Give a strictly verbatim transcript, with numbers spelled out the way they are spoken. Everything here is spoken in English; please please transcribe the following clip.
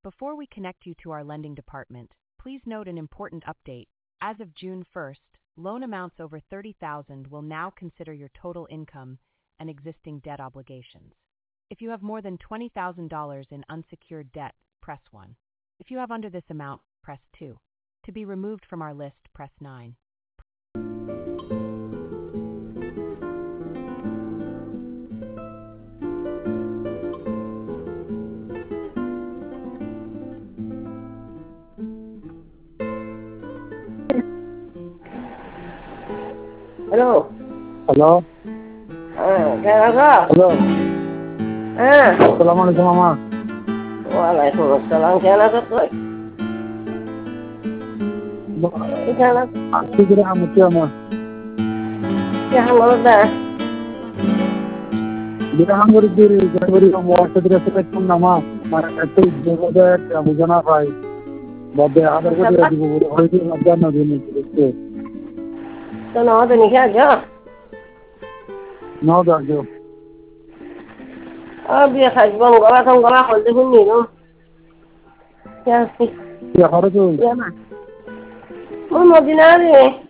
Before we connect you to our lending department, please note an important update. As of June first, loan amounts over thirty thousand dollars will now consider your total income and existing debt obligations. If you have more than twenty thousand dollars in unsecured debt, press one. If you have under this amount, press two. To be removed from our list, press nine. Hello. Hello. Ah, kaya ka? Hello. Ah. Assalamualaikum mama. Waalaikumsalam. Kaya ka ko? Kaya na. Sige na mo tiya mo. Kaya mo na. Dito hang guri diri January mo sa dire sa kum nama. Mara katti jogoda bujana pai. Bade adar ko dire dibo hoy din adar na dini este. To no to ni kya jo? No da jo. Abi khaj bang gala thong gala khol de hunni no. Kya si? Ya haro jo. Ya ma. Mo mo dinari.